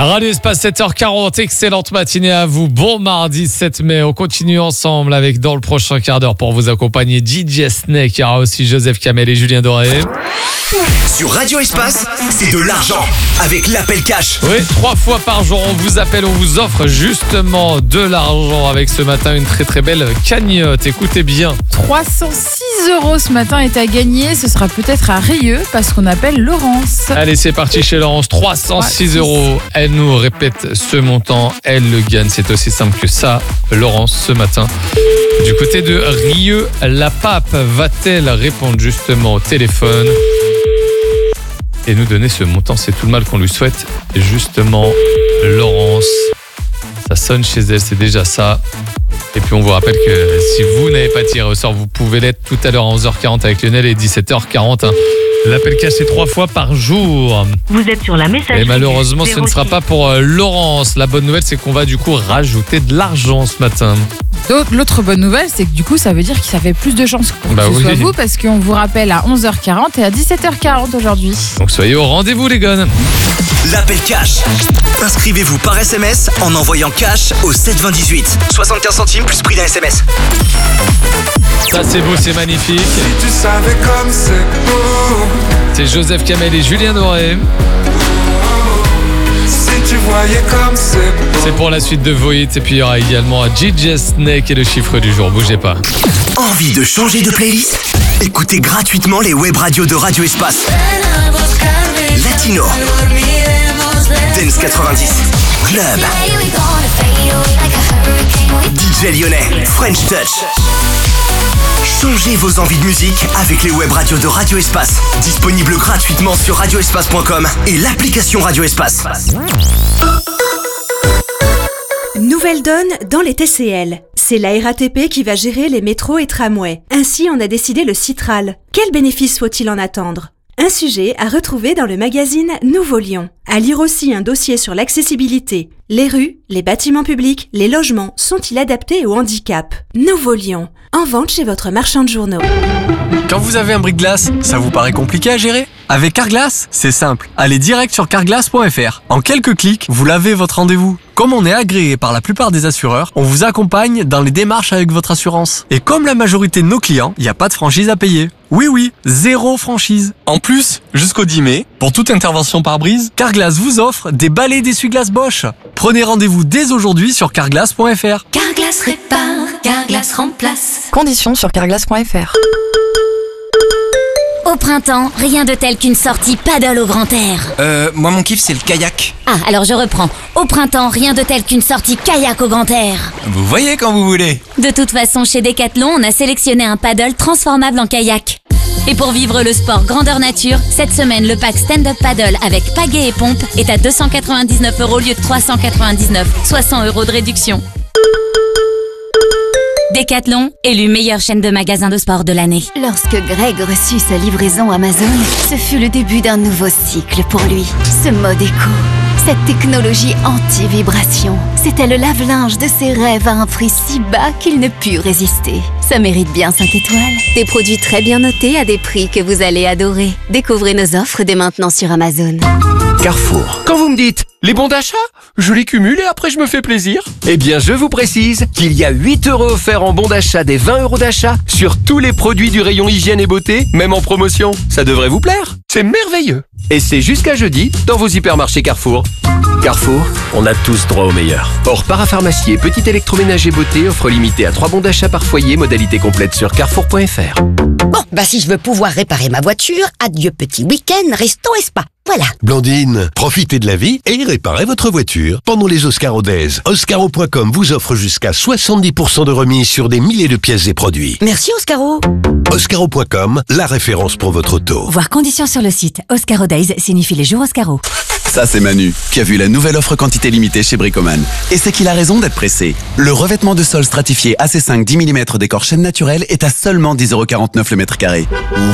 Radio Espace sept heures quarante, excellente matinée à vous. Bon mardi sept mai, on continue ensemble avec dans le prochain quart d'heure pour vous accompagner D J Snake, il y aura aussi Joseph Kamel et Julien Doré. Sur Radio Espace, c'est de l'argent avec l'appel cash. Oui, trois fois par jour, on vous appelle, on vous offre justement de l'argent avec ce matin une très très belle cagnotte. Écoutez bien. trois cent six euros ce matin est à gagner. Ce sera peut-être à Rieux parce qu'on appelle Laurence. Allez, c'est parti chez Laurence. trois cent six euros. Elle nous répète ce montant. Elle le gagne. C'est aussi simple que ça. Laurence, ce matin. Du côté de Rieux, la pape va-t-elle répondre justement au téléphone et nous donner ce montant? C'est tout le mal qu'on lui souhaite. Justement, Laurence, ça sonne chez elle, c'est déjà ça. Et puis on vous rappelle que si vous n'avez pas tiré au sort, vous pouvez l'être tout à l'heure à onze heures quarante avec Lionel et dix-sept heures quarante. Hein. L'appel cash est trois fois par jour. Vous êtes sur la messagerie. Et malheureusement, ce ne sera pas pour euh, Laurence. La bonne nouvelle, c'est qu'on va du coup rajouter de l'argent ce matin. L'autre bonne nouvelle, c'est que du coup, ça veut dire que ça fait plus de chances pour bah que ce oui. soit vous, parce qu'on vous rappelle à onze heures quarante et à dix-sept heures quarante aujourd'hui. Donc soyez au rendez-vous les gars. L'appel cash. Inscrivez-vous par S M S en envoyant cash au sept vingt dix-huit. soixante-quinze centimes plus prix d'un S M S. Ça c'est beau, c'est magnifique. Si tu savais comme c'est beau. C'est Joseph Kamel et Julien Doré. Si tu voyais comme c'est beau. C'est pour la suite de vos hits. Et puis il y aura également D J Snake et le chiffre du jour. Bougez pas. Envie de changer de playlist? Écoutez gratuitement les web radios de Radio Espace. Latino, Dance quatre-vingt-dix, Club, D J lyonnais, French Touch. Changez vos envies de musique avec les web radios de Radio Espace. Disponible gratuitement sur radio espace point com et l'application Radio Espace. Nouvelle donne dans les T C L. C'est la R A T P qui va gérer les métros et tramways. Ainsi, on a décidé le Citral. Quel bénéfice faut-il en attendre ? Un sujet à retrouver dans le magazine Nouveau Lyon. À lire aussi un dossier sur l'accessibilité. Les rues, les bâtiments publics, les logements sont-ils adaptés au handicap ? Nouveau Lyon. En vente chez votre marchand de journaux. Quand vous avez un bris-de-glace, ça vous paraît compliqué à gérer ? Avec Carglass, c'est simple. Allez direct sur carglass point f r. En quelques clics, vous l'avez votre rendez-vous. Comme on est agréé par la plupart des assureurs, on vous accompagne dans les démarches avec votre assurance. Et comme la majorité de nos clients, il n'y a pas de franchise à payer. Oui, oui, zéro franchise. En plus, jusqu'au dix mai, pour toute intervention par brise, Carglass vous offre des balais d'essuie-glace Bosch. Prenez rendez-vous dès aujourd'hui sur carglass point f r. Carglass répare, Carglass remplace. Conditions sur carglass point f r. Au printemps, rien de tel qu'une sortie paddle au grand air. Euh, moi mon kiff c'est le kayak. Ah, alors je reprends. Au printemps, rien de tel qu'une sortie kayak au grand air. Vous voyez quand vous voulez. De toute façon, chez Decathlon, on a sélectionné un paddle transformable en kayak. Et pour vivre le sport grandeur nature, cette semaine, le pack stand-up paddle avec pagaie et pompe est à deux cent quatre-vingt-dix-neuf euros au lieu de trois cent quatre-vingt-dix-neuf, soit cent euros de réduction. Decathlon, élu meilleure chaîne de magasins de sport de l'année. Lorsque Greg reçut sa livraison Amazon, ce fut le début d'un nouveau cycle pour lui. Ce mode éco, cette technologie anti-vibration, c'était le lave-linge de ses rêves à un prix si bas qu'il ne put résister. Ça mérite bien cinq étoiles. Des produits très bien notés à des prix que vous allez adorer. Découvrez nos offres dès maintenant sur Amazon. Carrefour. Quand vous me dites les bons d'achat, je les cumule et après je me fais plaisir. Eh bien, je vous précise qu'il y a huit euros offerts en bons d'achat des vingt euros d'achat sur tous les produits du rayon hygiène et beauté, même en promotion. Ça devrait vous plaire. C'est merveilleux. Et c'est jusqu'à jeudi dans vos hypermarchés Carrefour. Carrefour, on a tous droit au meilleur. Hors parapharmacie et petit électroménager beauté, offre limitée à trois bons d'achat par foyer, modalité complète sur carrefour point f r. Bon, bah si je veux pouvoir réparer ma voiture, adieu petit week-end, resto et spa. Voilà. Blandine, profitez de la vie et réparez votre voiture pendant les Oscaro Days. Oscaro point com vous offre jusqu'à soixante-dix pour cent de remise sur des milliers de pièces et produits. Merci Oscaro. Oscaro point com, la référence pour votre auto. Voir conditions sur le site. Oscaro Days signifie les jours Oscaro. Ça c'est Manu, qui a vu la nouvelle offre quantité limitée chez Bricoman. Et c'est qu'il a raison d'être pressé. Le revêtement de sol stratifié A C cinq dix millimètres décor chêne naturel est à seulement dix euros quarante-neuf le mètre carré. Oui,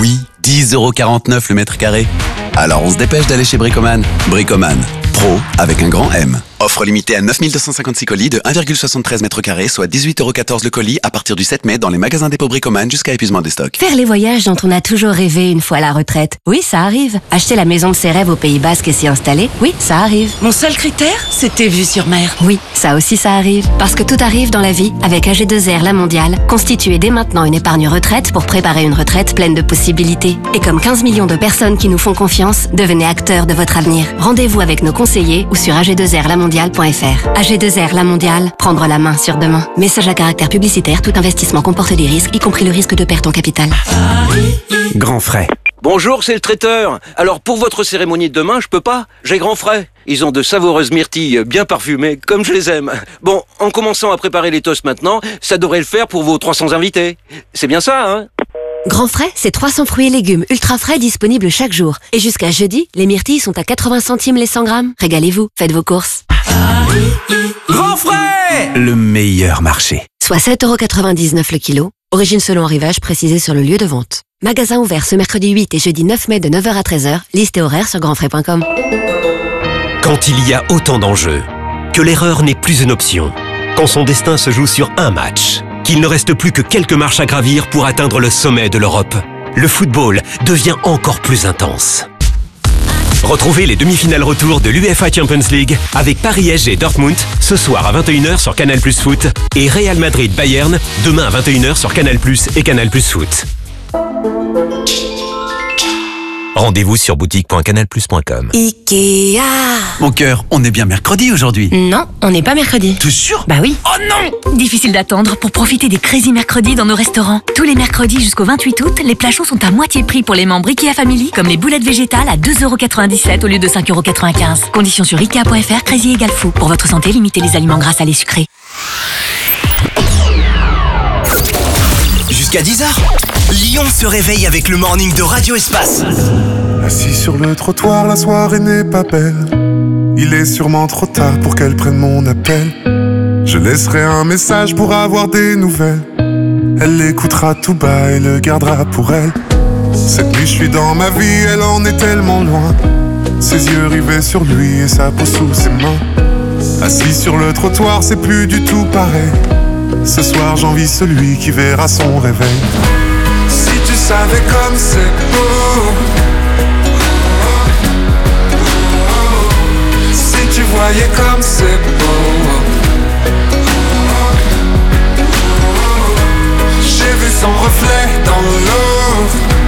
dix euros quarante-neuf le mètre carré. Alors on se dépêche d'aller chez Bricoman. Bricoman, pro avec un grand M. Offre limitée à neuf mille deux cent cinquante-six colis de un virgule soixante-treize mètres carrés, soit dix-huit euros quatorze le colis à partir du sept mai dans les magasins dépôt Bricoman jusqu'à épuisement des stocks. Faire les voyages dont on a toujours rêvé une fois à la retraite. Oui, ça arrive. Acheter la maison de ses rêves au Pays Basque et s'y installer. Oui, ça arrive. Mon seul critère, c'était vue sur mer. Oui, ça aussi ça arrive. Parce que tout arrive dans la vie avec A G deux R La Mondiale. Constituez dès maintenant une épargne retraite pour préparer une retraite pleine de possibilités. Et comme quinze millions de personnes qui nous font confiance, devenez acteurs de votre avenir. Rendez-vous avec nos conseillers ou sur A G deux R la mondiale point F R. A G deux R La Mondiale, prendre la main sur demain. Message à caractère publicitaire, tout investissement comporte des risques, y compris le risque de perte en capital. Grand frais. Bonjour, c'est le traiteur. Alors pour votre cérémonie de demain, je peux pas. J'ai grand frais. Ils ont de savoureuses myrtilles bien parfumées, comme je les aime. Bon, en commençant à préparer les toasts maintenant, ça devrait le faire pour vos trois cents invités. C'est bien ça, hein? Grand frais, c'est trois cents fruits et légumes ultra frais disponibles chaque jour. Et jusqu'à jeudi, les myrtilles sont à quatre-vingts centimes les cent grammes. Régalez-vous, faites vos courses. Grand frais, le meilleur marché. Soit sept euros quatre-vingt-dix-neuf le kilo. Origine selon arrivage précisée sur le lieu de vente. Magasin ouvert ce mercredi huit et jeudi neuf mai de neuf heures à treize heures. Liste et horaire sur grand frais point com. Quand il y a autant d'enjeux, que l'erreur n'est plus une option, quand son destin se joue sur un match, qu'il ne reste plus que quelques marches à gravir pour atteindre le sommet de l'Europe, le football devient encore plus intense. Retrouvez les demi-finales retour de l'UEFA Champions League avec Paris S G Dortmund ce soir à vingt et une heures sur Canal Plus Foot et Real Madrid Bayern demain à vingt et une heures sur Canal Plus et Canal Plus Foot. Rendez-vous sur boutique point canal plus point com. Ikea. Mon cœur, on est bien mercredi aujourd'hui. Non, on n'est pas mercredi. T'es sûr? Bah oui. Oh non! Difficile d'attendre pour profiter des Crazy Mercredis dans nos restaurants. Tous les mercredis jusqu'au vingt-huit août, les plats chauds sont à moitié prix pour les membres Ikea Family, comme les boulettes végétales à deux euros quatre-vingt-dix-sept au lieu de cinq euros quatre-vingt-quinze. Conditions sur ikea point F R, Crazy égale fou. Pour votre santé, limitez les aliments gras, salés, sucrés. Jusqu'à dix heures, Lyon se réveille avec le morning de Radio Espace. Assis sur le trottoir, la soirée n'est pas belle. Il est sûrement trop tard pour qu'elle prenne mon appel. Je laisserai un message pour avoir des nouvelles. Elle l'écoutera tout bas et le gardera pour elle. Cette nuit je suis dans ma vie, elle en est tellement loin. Ses yeux rivés sur lui et sa peau sous ses mains. Assis sur le trottoir, c'est plus du tout pareil. Ce soir j'envie celui qui verra son réveil. Si tu savais comme c'est beau, si tu voyais comme c'est beau. J'ai vu son reflet dans l'eau.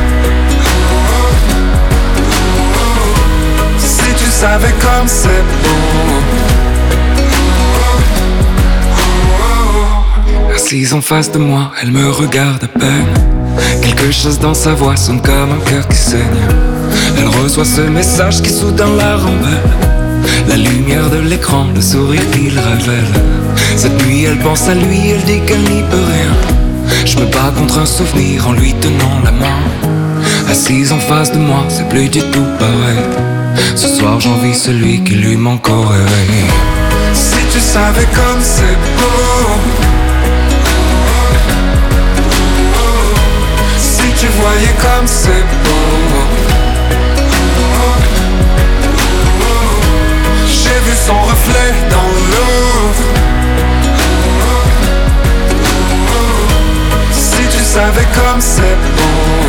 Si tu savais comme c'est beau. Assise en face de moi, elle me regarde à peine. Quelque chose dans sa voix sonne comme un cœur qui saigne. Elle reçoit ce message qui soudain la rend belle. La lumière de l'écran, le sourire qu'il révèle. Cette nuit elle pense à lui, elle dit qu'elle n'y peut rien. Je me bats contre un souvenir en lui tenant la main. Assise en face de moi, c'est plus du tout pareil. Ce soir j'envie celui qui lui manque au réveil. Si tu savais comme c'est beau. Si tu voyais comme c'est beau. J'ai vu son reflet dans l'eau. Si tu savais comme c'est beau.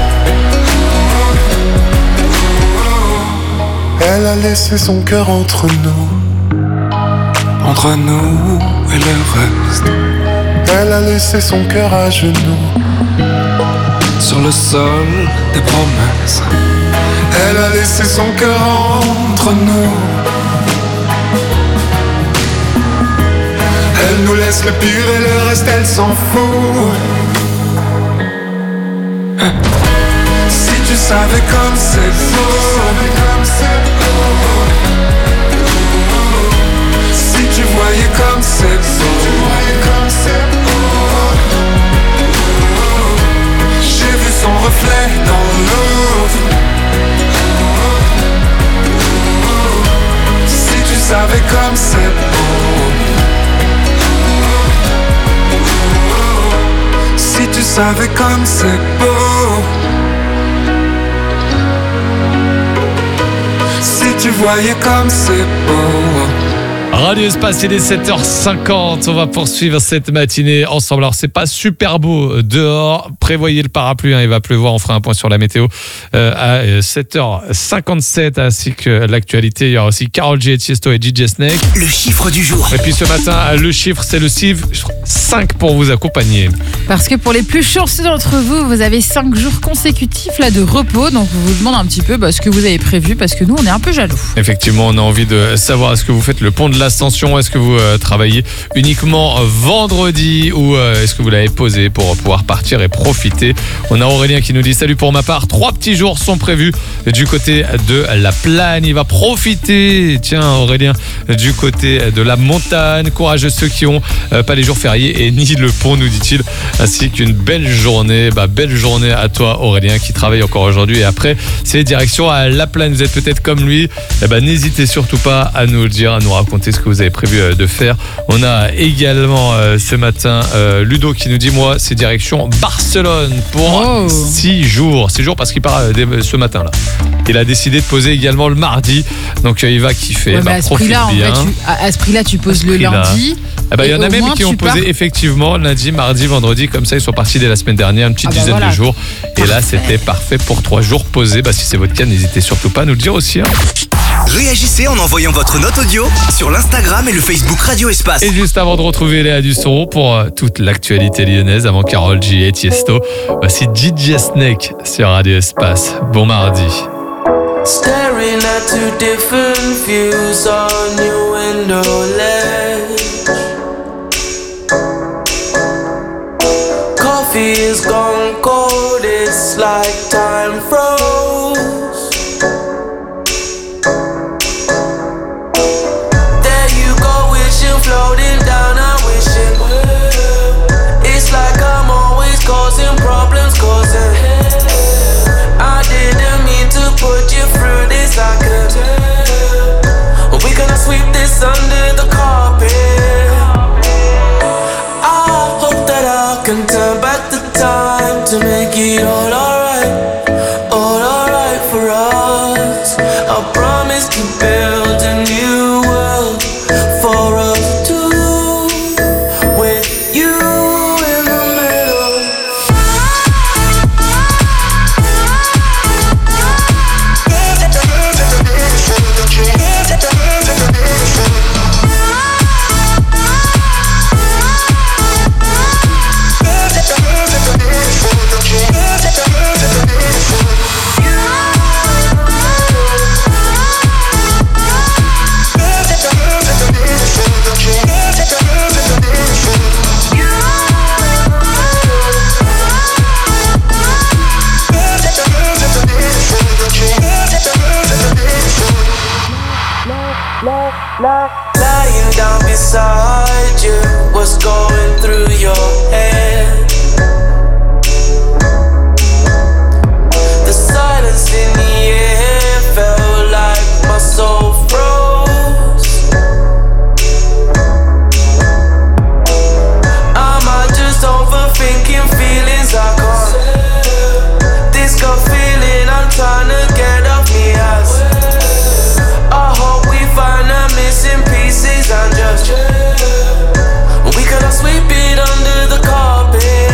Elle a laissé son cœur entre nous. Entre nous et le reste. Elle a laissé son cœur à genoux. Sur le sol des promesses. Elle a laissé son cœur entre nous. Elle nous laisse le pire et le reste elle s'en fout. Si tu savais comme c'est beau. Si tu voyais comme c'est beau. J'ai vu son reflet dans l'eau. Si tu savais comme c'est beau. Si tu savais comme c'est beau. tu voyais comme c'est beau. Radio Espace, il est sept heures cinquante. On va poursuivre cette matinée ensemble. Alors, c'est pas super beau dehors. Prévoyez le parapluie, hein, il va pleuvoir. On fera un point sur la météo euh, à sept heures cinquante-sept, ainsi que l'actualité. Il y aura aussi Karol G, Tiesto et D J Snake. Le chiffre du jour. Et puis ce matin, le chiffre, c'est le chiffre cinq pour vous accompagner. Parce que pour les plus chanceux d'entre vous, vous avez cinq jours consécutifs là de repos. Donc, on vous demande un petit peu bah, ce que vous avez prévu, parce que nous, on est un peu jaloux. Effectivement, on a envie de savoir, est-ce que vous faites le pont de l'Ascension? Est-ce que vous euh, travaillez uniquement vendredi, ou euh, est-ce que vous l'avez posé pour pouvoir partir et profiter? On a Aurélien qui nous dit: salut, pour ma part, trois petits jours sont prévus du côté de la Plagne. Il va profiter, tiens Aurélien, du côté de la montagne. Courage à ceux qui ont euh, pas les jours fériés et ni le pont, nous dit-il, ainsi qu'une belle journée. Bah, belle journée à toi Aurélien, qui travaille encore aujourd'hui, et après c'est direction à la Plagne. Vous êtes peut-être comme lui, eh ben, n'hésitez surtout pas à nous le dire, à nous raconter ce que vous avez prévu de faire. On a également euh, ce matin euh, Ludo qui nous dit: moi c'est direction Barcelone pour six jours. six jours parce qu'il part euh, ce matin là. Il a décidé de poser également le mardi, donc euh, il va kiffer. Ouais, bah, à, ce profite prix-là, bien. En vrai, tu, à, à ce prix-là, tu poses le lundi. Eh ben, il y en a même moins, qui ont posé pars... effectivement lundi, mardi, vendredi, comme ça ils sont partis dès la semaine dernière, une petite ah bah dizaine voilà. de jours. Et là c'était parfait pour trois jours posés. Bah, si c'est votre cas, n'hésitez surtout pas à nous le dire aussi. Hein. Réagissez en envoyant votre note audio sur l'Instagram et le Facebook Radio Espace. Et juste avant de retrouver Léa Dussoreau pour euh, toute l'actualité lyonnaise, avant Karol G et Tiesto, voici D J Snake sur Radio Espace. Bon mardi. Staring at two different views on your window ledge. Coffee is gone cold, it's like time froze. There you go, wishing, floating down, I'm wishing. It's like I'm always causing problems, causing. I didn't mean to put you through this, I could tell. We gonna sweep this under the carpet. I hope that I can turn back the time to make it all alright, all alright for us. I promise to build a new world for us two, with you in the middle. Lying down beside you, what's going through your head? The silence in the air felt like my soul froze. Am I just overthinking feelings I can't? This gut feeling I'm trying to get off me ass. I hope we find the missing pieces and just we cannot sweep it under the carpet.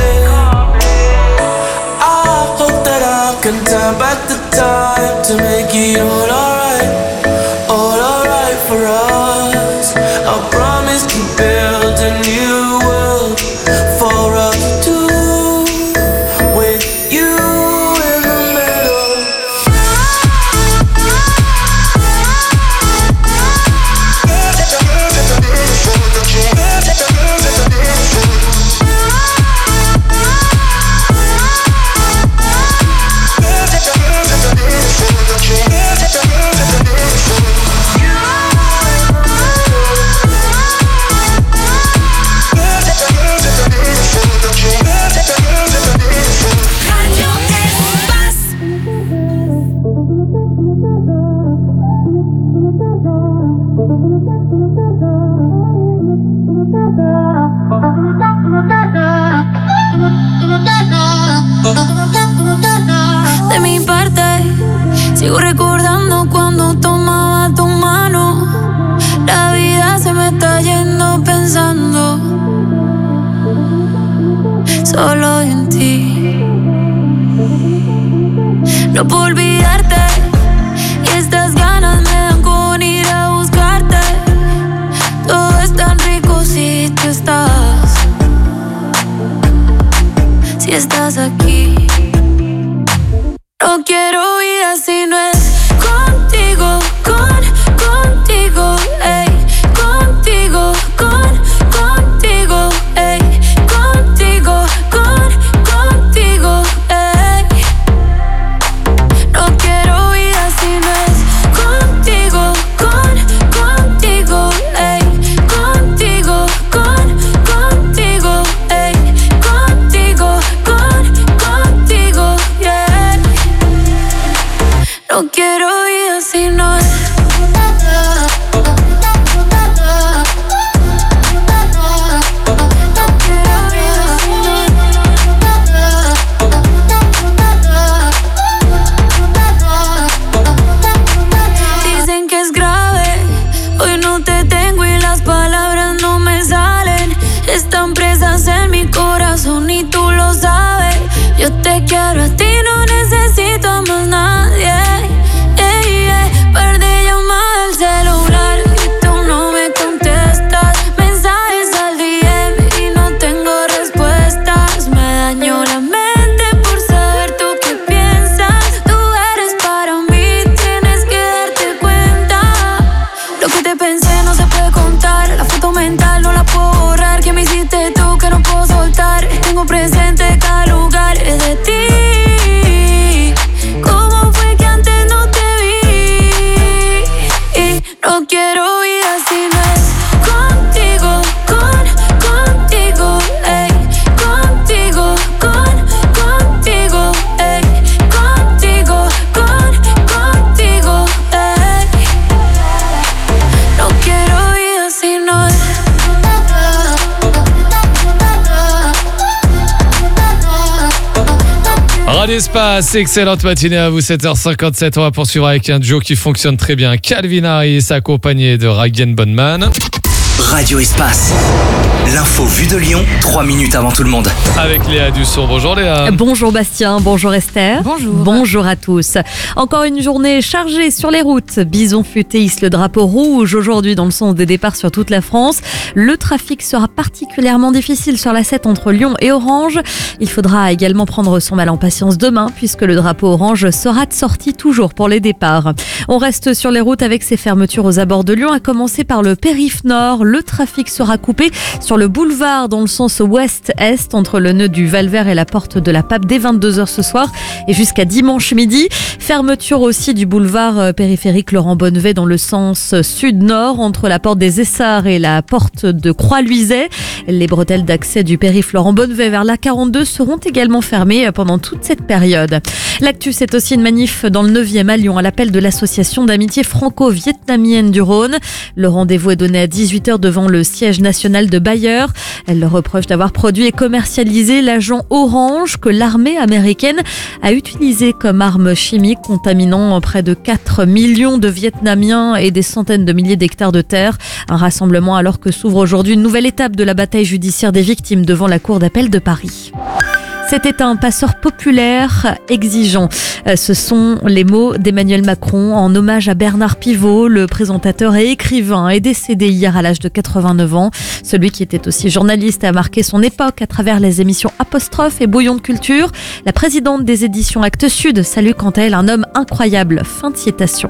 Radio Espace, excellente matinée à vous, sept heures cinquante-sept. On va poursuivre avec un duo qui fonctionne très bien. Calvin Harris accompagné de Ryan Bonman. Radio Espace, l'info vue de Lyon, trois minutes avant tout le monde. Avec Léa Dusson. Bonjour Léa. Bonjour Bastien, bonjour Esther. Bonjour. Bonjour à tous. Encore une journée chargée sur les routes. Bison Futé hisse le drapeau rouge aujourd'hui dans le sens des départs sur toute la France. Le trafic sera particulièrement difficile sur la sept entre Lyon et Orange. Il faudra également prendre son mal en patience demain puisque le drapeau orange sera de sortie toujours pour les départs. On reste sur les routes avec ces fermetures aux abords de Lyon, à commencer par le périph' nord. Le trafic sera coupé sur le boulevard dans le sens ouest-est entre le nœud du Val-Vert et la porte de la Pape dès vingt-deux heures ce soir et jusqu'à dimanche midi. Fermeture aussi du boulevard périphérique Laurent Bonnevet dans le sens sud-nord entre la porte des Essarts et la porte de Croix-Luiset. Les bretelles d'accès du périph' Laurent Bonnevet vers l'A quarante-deux seront également fermées pendant toute cette période. L'actu, c'est aussi une manif dans le neuvième à Lyon à l'appel de l'association d'amitié franco-vietnamienne du Rhône. Le rendez-vous est donné à dix-huit heures devant le siège national de Bayer. Elle leur reproche d'avoir produit et commercialisé l'agent orange que l'armée américaine a utilisé comme arme chimique, contaminant près de quatre millions de Vietnamiens et des centaines de milliers d'hectares de terre. Un rassemblement alors que s'ouvre aujourd'hui une nouvelle étape de la bataille judiciaire des victimes devant la Cour d'appel de Paris. C'était un passeur populaire exigeant. Ce sont les mots d'Emmanuel Macron en hommage à Bernard Pivot. Le présentateur et écrivain est décédé hier à l'âge de quatre-vingt-neuf ans. Celui qui était aussi journaliste a marqué son époque à travers les émissions Apostrophe et Bouillon de Culture. La présidente des éditions Actes Sud salue quant à elle un homme incroyable. Fin de citation.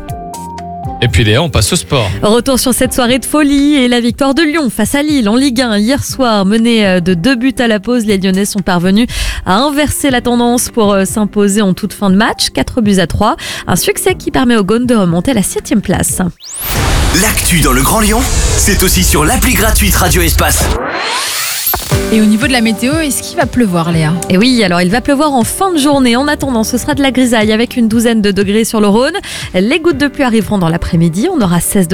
Et puis Léa, on passe au sport. Retour sur cette soirée de folie et la victoire de Lyon face à Lille en Ligue un hier soir. Menés de deux buts à la pause, les Lyonnais sont parvenus à inverser la tendance pour s'imposer en toute fin de match. quatre buts à trois. Un succès qui permet aux Gaunes de remonter à la septième place. L'actu dans le Grand Lyon, c'est aussi sur l'appli gratuite Radio Espace. Et au niveau de la météo, est-ce qu'il va pleuvoir, Léa ? Et oui, alors il va pleuvoir en fin de journée. En attendant, ce sera de la grisaille avec une douzaine de degrés sur le Rhône. Les gouttes de pluie arriveront dans l'après-midi. On aura seize